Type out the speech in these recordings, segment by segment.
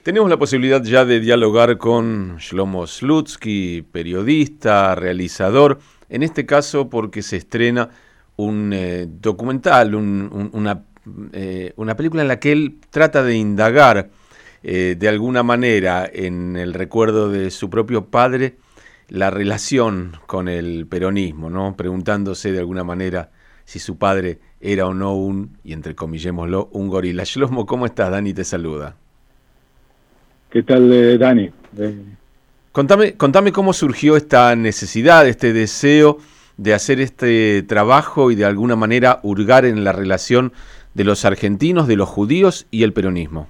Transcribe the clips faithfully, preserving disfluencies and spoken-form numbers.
Tenemos la posibilidad ya de dialogar con Shlomo Slutsky, periodista, realizador, en este caso porque se estrena un eh, documental, un, un, una, eh, una película en la que él trata de indagar eh, de alguna manera en el recuerdo de su propio padre la relación con el peronismo, ¿no? Preguntándose de alguna manera si su padre era o no un, y entrecomillémoslo, un gorila. Shlomo, ¿cómo estás? Dani te saluda. ¿Qué tal, eh, Dani? Eh... Contame, contame cómo surgió esta necesidad, este deseo de hacer este trabajo y de alguna manera hurgar en la relación de los argentinos, de los judíos y el peronismo.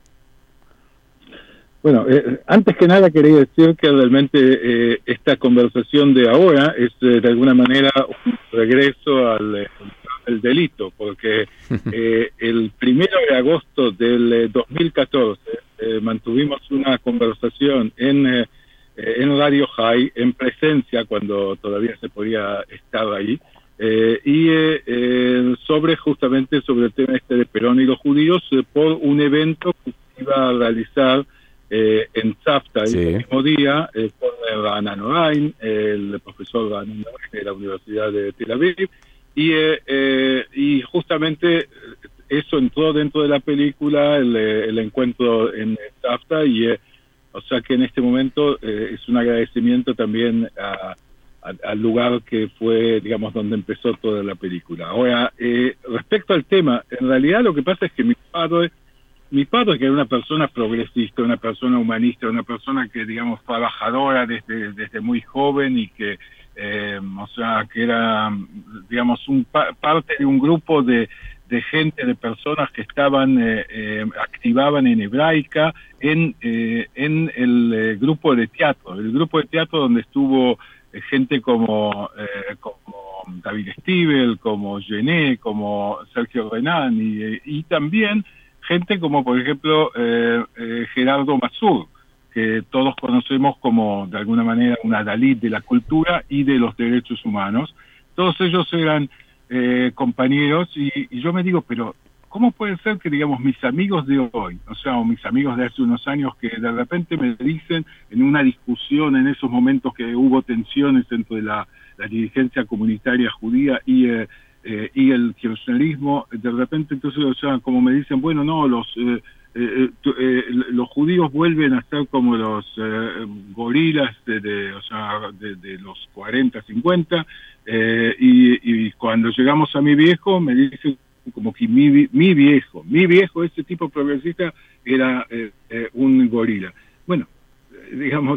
Bueno, eh, antes que nada quería decir que realmente eh, esta conversación de ahora es eh, de alguna manera un regreso al, eh, al delito, porque eh, el primero de agosto del eh, dos mil catorce eh, mantuvimos una conversación en, eh, en Radio High, en presencia, cuando todavía se podía estar ahí, eh, y eh, eh, sobre justamente sobre el tema este de Perón y los judíos, eh, por un evento que se iba a realizar Eh, en Tzafta, sí. El mismo día, eh, con Ra'anan Orain, el profesor Ra'anan Orain de la Universidad de Tel Aviv, y, eh, eh, y justamente eso entró dentro de la película, el, el encuentro en Tzafta, y eh, o sea que en este momento eh, es un agradecimiento también a, a, al lugar que fue, digamos, donde empezó toda la película. Ahora, eh, respecto al tema, en realidad lo que pasa es que mi padre Mi padre, que era una persona progresista, una persona humanista, una persona que, digamos, trabajadora desde, desde muy joven y que, eh, o sea, que era, digamos, un pa parte de un grupo de, de gente, de personas que estaban, eh, eh, activaban en Hebraica, en, eh, en el eh, grupo de teatro, el grupo de teatro donde estuvo eh, gente como, eh, como David Stiebel, como Gené, como Sergio Renán, y, y también gente como, por ejemplo, eh, eh, Gerardo Masur, que todos conocemos como, de alguna manera, una Dalit de la cultura y de los derechos humanos. Todos ellos eran eh, compañeros y, y yo me digo, pero ¿cómo puede ser que, digamos, mis amigos de hoy, o sea, o mis amigos de hace unos años que de repente me dicen en una discusión, en esos momentos que hubo tensiones entre la, la dirigencia comunitaria judía y eh, Eh, y el kirchnerismo, de repente entonces, o sea, como me dicen, bueno, no, los eh, eh, eh, los judíos vuelven a ser como los eh, gorilas de, de, o sea, de, de los cuarenta, cincuenta, eh, y, y cuando llegamos a mi viejo, me dicen como que mi, mi viejo, mi viejo, ese tipo progresista, era eh, eh, un gorila. Bueno, digamos,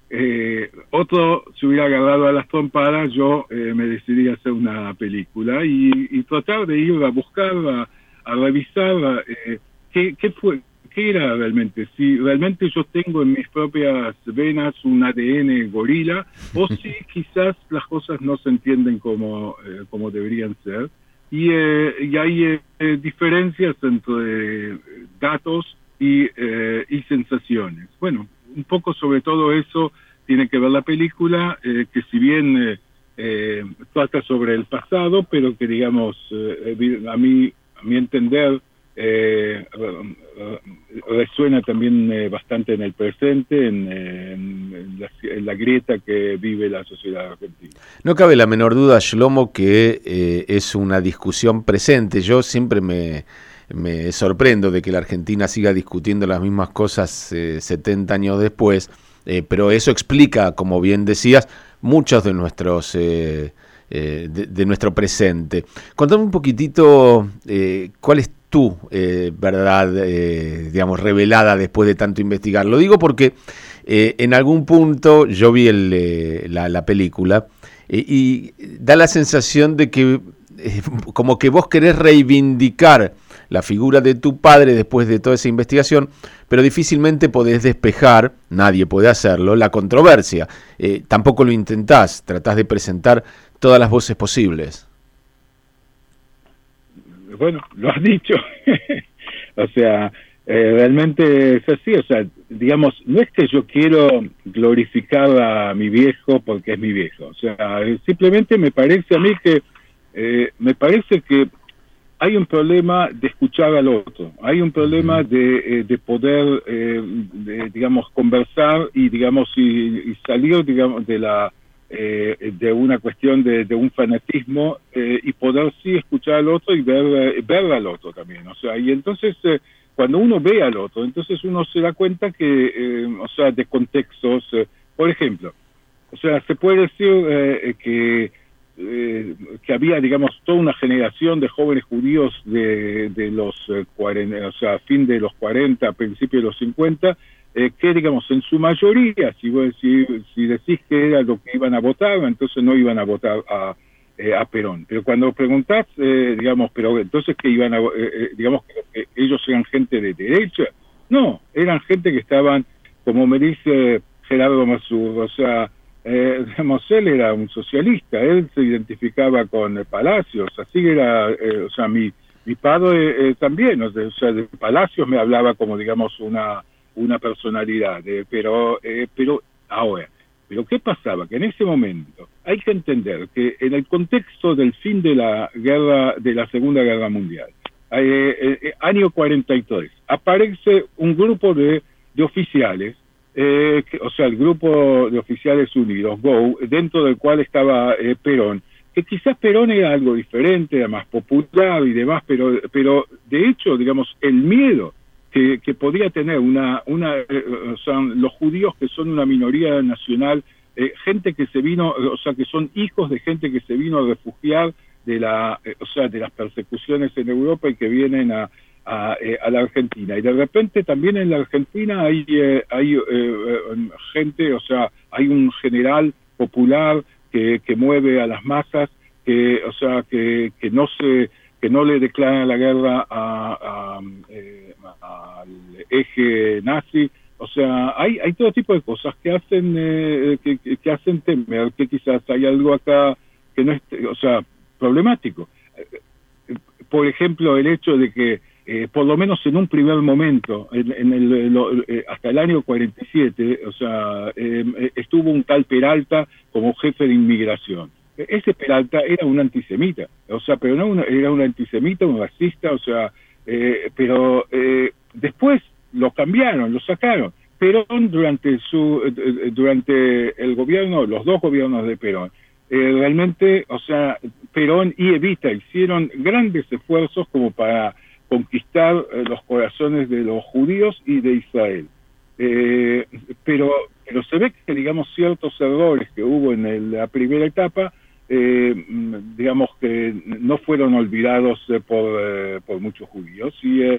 Eh, otro se hubiera agarrado a las trompadas, yo eh, me decidí a hacer una película y, y tratar de ir a buscar, a, a revisar eh, qué, qué fue, qué era realmente, si realmente yo tengo en mis propias venas un A D N gorila o si quizás las cosas no se entienden como, eh, como deberían ser. Y, eh, y hay eh, diferencias entre datos y, eh, y sensaciones. Bueno, un poco sobre todo eso tiene que ver la película, eh, que si bien eh, eh, trata sobre el pasado, pero que, digamos, eh, a mí, a mi entender, eh, resuena también eh, bastante en el presente, en, en, la, en la grieta que vive la sociedad argentina. No cabe la menor duda, Shlomo, que eh, es una discusión presente. Yo siempre me... Me sorprendo de que la Argentina siga discutiendo las mismas cosas eh, setenta años después, eh, pero eso explica, como bien decías, muchos de nuestros eh, eh, de, de nuestro presente. Contame un poquitito eh, cuál es tu eh, verdad, eh, digamos, revelada después de tanto investigar. Lo digo porque eh, en algún punto yo vi el, eh, la, la película eh, y da la sensación de que eh, como que vos querés reivindicar la figura de tu padre después de toda esa investigación, pero difícilmente podés despejar, nadie puede hacerlo, la controversia. Eh, tampoco lo intentás, tratás de presentar todas las voces posibles. Bueno, lo has dicho. O sea, eh, realmente es así. O sea, digamos, no es que yo quiero glorificar a mi viejo porque es mi viejo. O sea, simplemente me parece a mí que, eh, me parece que hay un problema de escuchar al otro, hay un problema de, eh, de poder, eh, de, digamos, conversar y, digamos, y, y salir, digamos, de la eh, de una cuestión de, de un fanatismo eh, y poder sí escuchar al otro y ver, eh, ver al otro también, o sea, y entonces eh, cuando uno ve al otro, entonces uno se da cuenta que, eh, o sea, de contextos, eh, por ejemplo, o sea, se puede decir eh, que Eh, que había, digamos, toda una generación de jóvenes judíos de, de los eh, cuarenta, o sea, fin de los cuarenta, principios de los cincuenta, eh, que, digamos, en su mayoría, si, vos, si, si decís que era lo que iban a votar, entonces no iban a votar a, eh, a Perón. Pero cuando preguntás, eh, digamos, pero entonces que iban a, eh, eh, digamos, que ellos eran gente de derecha, no, eran gente que estaban, como me dice Gerardo Masur, o sea, Eh, digamos, él era un socialista, él se identificaba con eh, Palacios, así era, eh, o sea, mi, mi padre eh, también, o sea, de Palacios me hablaba como, digamos, una, una personalidad, eh, pero, eh, pero ahora, pero ¿qué pasaba? Que en ese momento hay que entender que en el contexto del fin de la guerra, de la Segunda Guerra Mundial, eh, eh, año cuarenta y tres, aparece un grupo de, de oficiales, Eh, que, o sea, el grupo de oficiales unidos, G O, dentro del cual estaba eh, Perón, que quizás Perón era algo diferente, era más popular y demás, pero, pero de hecho, digamos, el miedo que, que podía tener una, una eh, o sea, los judíos que son una minoría nacional, eh, gente que se vino, o sea, que son hijos de gente que se vino a refugiar de la, eh, o sea, de las persecuciones en Europa y que vienen a A, eh, a la Argentina, y de repente también en la Argentina hay eh, hay eh, gente, o sea, hay un general popular que, que mueve a las masas, que, o sea, que, que no se que no le declara la guerra a, a, eh, al eje nazi, o sea, hay hay todo tipo de cosas que hacen eh, que, que hacen temer que quizás hay algo acá que no es, o sea, problemático. Por ejemplo, el hecho de que Eh, por lo menos en un primer momento, en, en el, lo, eh, hasta el año cuarenta y siete, o sea, eh, estuvo un tal Peralta como jefe de inmigración. Ese Peralta era un antisemita, o sea, pero no una, era un antisemita, un racista, o sea, eh, pero eh, después lo cambiaron, lo sacaron. Perón durante su eh, durante el gobierno, los dos gobiernos de Perón, eh, realmente, o sea, Perón y Evita hicieron grandes esfuerzos como para conquistar eh, los corazones de los judíos y de Israel. Eh, pero, pero se ve que, digamos, ciertos errores que hubo en el, la primera etapa, eh, digamos que no fueron olvidados eh, por, eh, por muchos judíos. Y, eh,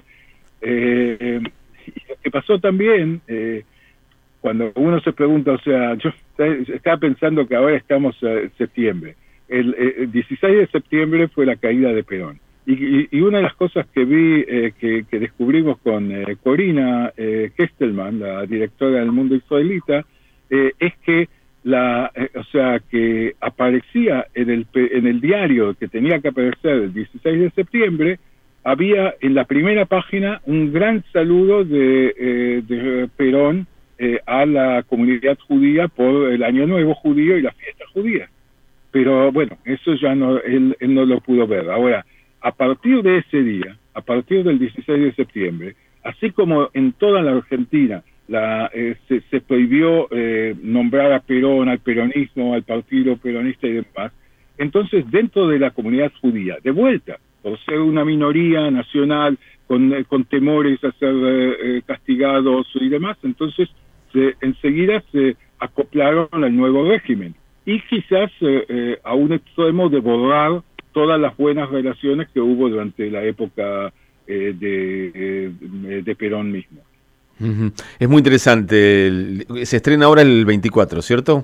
eh, y lo que pasó también, eh, cuando uno se pregunta, o sea, yo estaba pensando que ahora estamos en septiembre. El, el dieciséis de septiembre fue la caída de Perón. Y, y una de las cosas que vi, eh, que, que descubrimos con eh, Corina eh, Kestelman, la directora del Mundo Israelita, eh, es que la, eh, o sea, que aparecía en el en el diario que tenía que aparecer el dieciséis de septiembre, había en la primera página un gran saludo de, eh, de Perón eh, a la comunidad judía por el Año Nuevo judío y la fiesta judía. Pero bueno, eso ya no, él, él no lo pudo ver. Ahora, a partir de ese día, a partir del dieciséis de septiembre, así como en toda la Argentina la, eh, se, se prohibió eh, nombrar a Perón, al peronismo, al partido peronista y demás, entonces dentro de la comunidad judía, de vuelta, por ser una minoría nacional con, eh, con temores a ser eh, castigados y demás, entonces se, enseguida se acoplaron al nuevo régimen. Y quizás eh, eh, a un extremo de borrar todas las buenas relaciones que hubo durante la época eh, de, eh, de Perón mismo. Uh-huh. Es muy interesante. Se estrena ahora el veinticuatro, ¿cierto?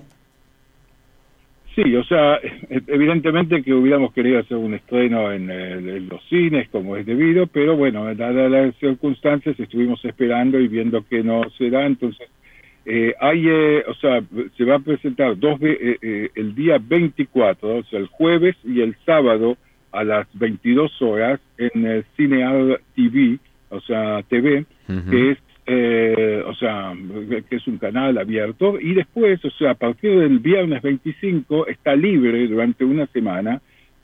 Sí, o sea, evidentemente que hubiéramos querido hacer un estreno en, en los cines, como es debido, pero bueno, dadas las circunstancias, estuvimos esperando y viendo que no se da, entonces Eh, hay, eh, o sea, se va a presentar dos eh, eh, el día veinticuatro, o sea, el jueves y el sábado a las veintidós horas en el Cinear T V, o sea, T V, uh-huh. que es, eh, o sea, que es un canal abierto, y después, o sea, a partir del viernes veinticinco está libre durante una semana,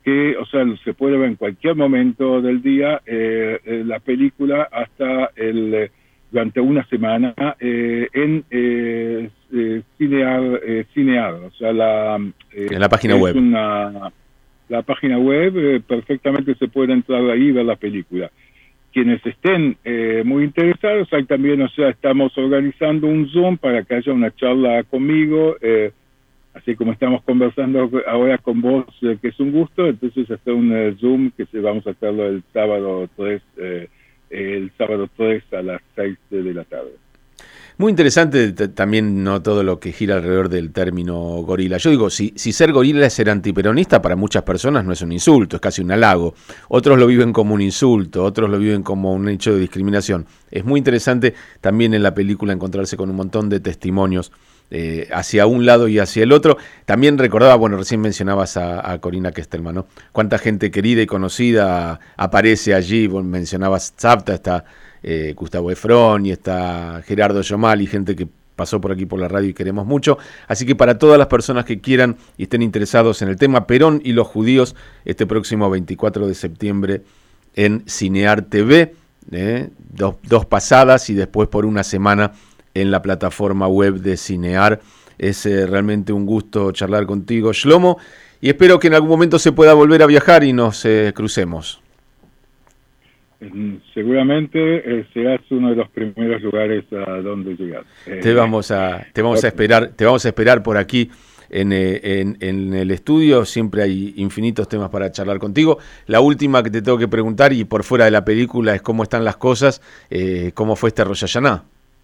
que, o sea, se puede ver en cualquier momento del día eh, eh, la película hasta el eh, durante una semana eh, en eh, eh, Cinear, eh, Cinear, o sea, la eh, en la página web. Una, la página web eh, perfectamente se puede entrar ahí y ver la película. Quienes estén eh, muy interesados, hay también, o sea, estamos organizando un Zoom para que haya una charla conmigo, eh, así como estamos conversando ahora con vos, eh, que es un gusto, entonces hacer un eh, Zoom que se, vamos a hacerlo el sábado tres, eh, el sábado tres a las seis de la tarde. Muy interesante t- también no todo lo que gira alrededor del término gorila. Yo digo, si, si ser gorila es ser antiperonista, para muchas personas no es un insulto, es casi un halago. Otros lo viven como un insulto, otros lo viven como un hecho de discriminación. Es muy interesante también en la película encontrarse con un montón de testimonios eh, hacia un lado y hacia el otro. También recordaba, bueno, recién mencionabas a, a Corina Kestelman, ¿no? Cuánta gente querida y conocida aparece allí. Vos mencionabas Zapta, está Eh, Gustavo Efrón y está Gerardo Yomal y gente que pasó por aquí por la radio y queremos mucho. Así que para todas las personas que quieran y estén interesados en el tema Perón y los judíos, este próximo veinticuatro de septiembre en Cinear T V, eh, dos, dos pasadas y después por una semana en la plataforma web de Cinear. Es eh, realmente un gusto charlar contigo, Shlomo, y espero que en algún momento se pueda volver a viajar y nos eh, crucemos. Seguramente eh, serás uno de los primeros lugares a donde llegar. Eh, te vamos a te vamos a esperar te vamos a esperar por aquí en, en, en el estudio. Siempre hay infinitos temas para charlar contigo. La última que te tengo que preguntar, y por fuera de la película, es cómo están las cosas, eh, cómo fue este Rosh Hashaná.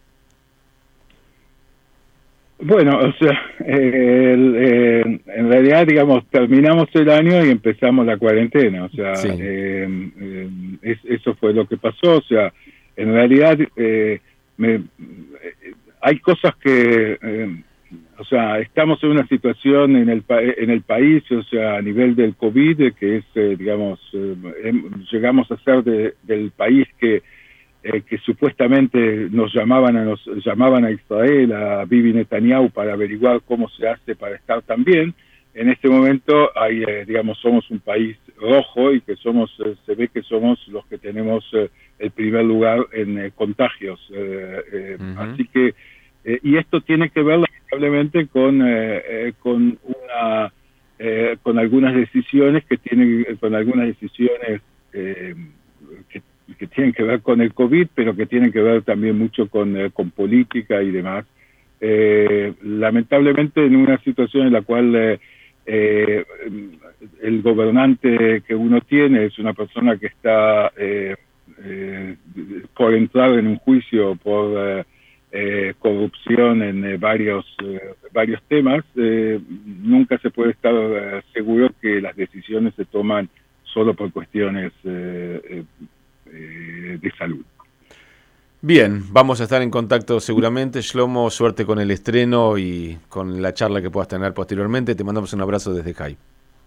Bueno, o sea, eh, el, eh, en realidad, digamos, terminamos el año y empezamos la cuarentena, o sea, sí. eh, eh, es, eso fue lo que pasó, o sea, en realidad eh, me, eh, hay cosas que, eh, o sea, estamos en una situación en el, en el país, o sea, a nivel del COVID, que es, eh, digamos, eh, llegamos a ser de, del país que Eh, que supuestamente nos llamaban a nos llamaban a Israel, a Bibi Netanyahu, para averiguar cómo se hace para estar tan bien. En este momento hay, eh, digamos, somos un país rojo y que somos, eh, se ve que somos los que tenemos eh, el primer lugar en eh, contagios. Eh, eh, uh-huh. Así que, eh, y esto tiene que ver lamentablemente con, eh, eh, con una, eh, con algunas decisiones que tienen, con algunas decisiones eh, que que tienen que ver con el COVID, pero que tienen que ver también mucho con, eh, con política y demás. Eh, lamentablemente en una situación en la cual eh, eh, el gobernante que uno tiene es una persona que está eh, eh, por entrar en un juicio por eh, eh, corrupción en eh, varios, eh, varios temas, eh, nunca se puede estar eh, seguro que las decisiones se toman solo por cuestiones eh, eh, de salud. Bien, vamos a estar en contacto seguramente. Shlomo, suerte con el estreno y con la charla que puedas tener posteriormente. Te mandamos un abrazo desde Jai.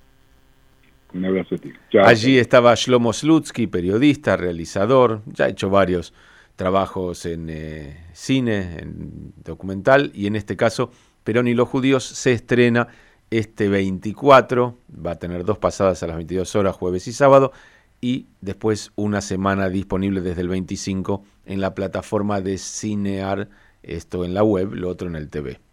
Un abrazo a ti. Chao. Allí estaba Shlomo Slutsky, periodista, realizador, ya ha hecho varios trabajos en eh, cine, en documental, y en este caso Perón y los judíos se estrena este veinticuatro, va a tener dos pasadas a las veintidós horas, jueves y sábado, y después una semana disponible desde el veinticinco en la plataforma de Cinear, esto en la web, lo otro en el T V.